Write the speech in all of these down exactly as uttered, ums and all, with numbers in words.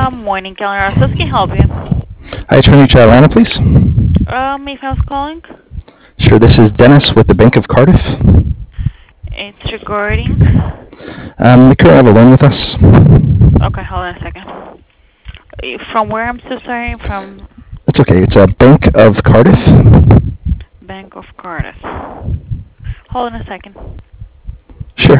morning, Keller Office. Can I help you? Hi, trying to reach Atlanta, please. Uh, may I ask calling? Sure, this is Dennis with the Bank of Cardiff. It's regarding. Um, we currently have a loan with us. Okay, hold on a second. Uh, From where? I'm so sorry. From It's okay. It's a Bank of Cardiff. Bank of Cardiff. Hold on a second. Sure.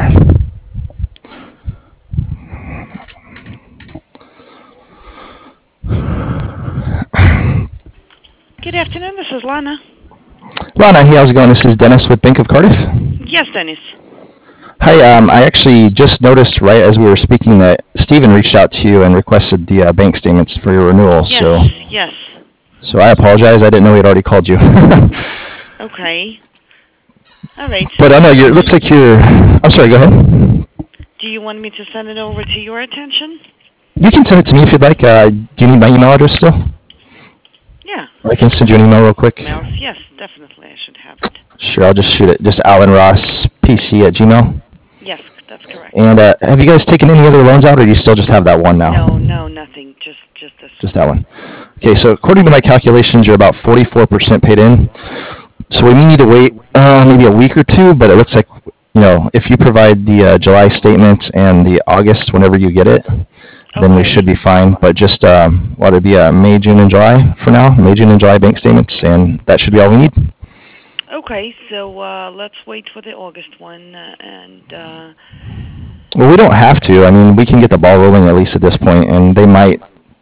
Good afternoon, this is Lana. Lana, hey, how's it going? This is Dennis with Bank of Cardiff. Yes, Dennis. Hi, um, I actually just noticed right as we were speaking that Stephen reached out to you and requested the uh, bank statements for your renewal. Yes, So, yes. so I apologize. I didn't know he had already called you. Okay. All right. But I know you. It looks like you're. I'm sorry. Go ahead. Do you want me to send it over to your attention? You can send it to me if you'd like. Uh, do you need my email address still? Yeah. I can send you an email real quick. Mouse, yes, definitely. I should have it. Sure, I'll just shoot it. Just Alan Ross P C at Gmail. Yes, that's correct. And uh, have you guys taken any other loans out, or do you still just have that one now? No, no, nothing. Just, just this. Just that one. Okay, so according to my calculations, you're about forty-four percent paid in. So we may need to wait uh, maybe a week or two, but it looks like, you know, if you provide the uh, July statement and the August whenever you get it, then we Okay. should be fine. But just, um, what would it be, uh, May, June, and July for now? May, June, and July bank statements, and that should be all we need. Okay, so uh, let's wait for the August one, uh, and uh, Well, we don't have to. I mean, we can get the ball rolling at least at this point, and they might.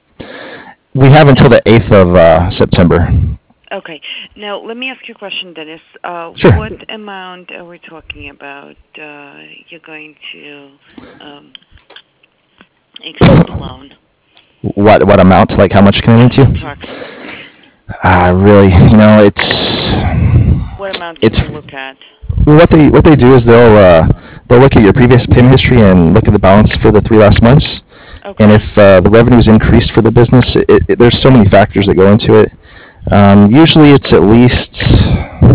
We have until the eighth of uh, September. okay. Now, let me ask you a question, Dennis. Uh, Sure. What amount are we talking about? Uh, you're going to um, extend the loan? What what amount? Like how much can I into? Approximately. Uh, really, you know, it's What amount can it's you look at? well, what they what they do is they'll uh, they'll look at your previous payment history and look at the balance for the three last months. Okay. And if uh, the revenue's increased for the business, it, it, there's so many factors that go into it. Um, usually, it's at least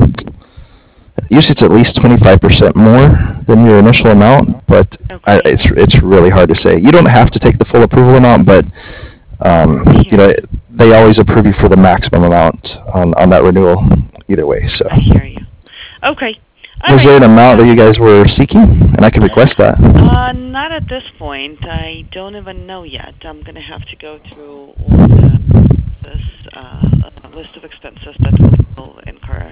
usually it's at least twenty-five percent more than your initial amount, but I, Okay. it's it's really hard to say. You don't have to take the full approval amount, but um, you know they always approve you for the maximum amount on, on that renewal either way. So, I hear you. Okay. All was right. there an amount that you guys were seeking, and I can request that? Uh, not at this point. I don't even know yet. I'm going to have to go through all the, this uh, list of expenses that we will incur,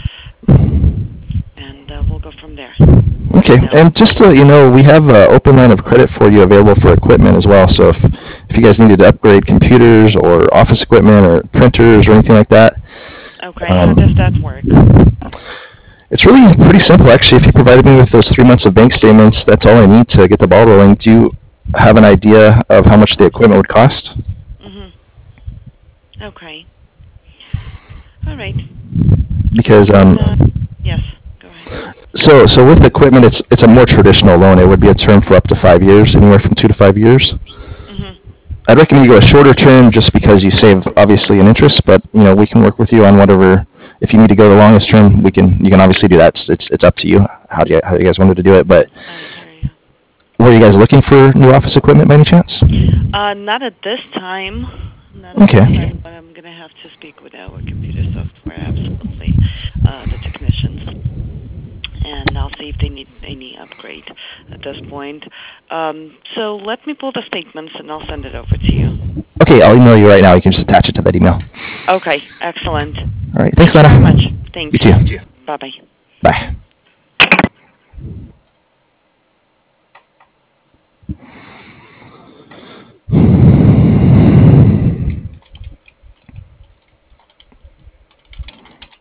and uh, we'll go from there. Okay, and just to let you know, we have an open line of credit for you available for equipment as well. So if if you guys needed to upgrade computers or office equipment or printers or anything like that, Okay. um, How does that work? it's really pretty simple actually. If you provided me with those three months of bank statements, that's all I need to get the ball rolling. Do you have an idea of how much the equipment would cost? Mhm. Okay. All right. Because um, Uh, yes. Go ahead. so so with equipment, it's it's a more traditional loan. It would be a term for up to five years, anywhere from two to five years. Mhm. I'd recommend you go a shorter term just because you save obviously an interest, but you know we can work with you on whatever. If you need to go the longest term, we can. You can obviously do that. It's it's, it's up to you how do you how you guys wanted to do it. But I hear you. were you guys looking for new office equipment by any chance? Uh, not at this time. Not at Okay. this time, but I'm going to have to speak with our computer software, absolutely, uh, the technicians. And I'll see if they need any upgrade at this point. Um, so let me pull the statements and I'll send it over to you. Okay, I'll email you right now. You can just attach it to that email. Okay, excellent. All right. Thanks, Thank you Lana. very much. Thank You too. Bye-bye. Bye.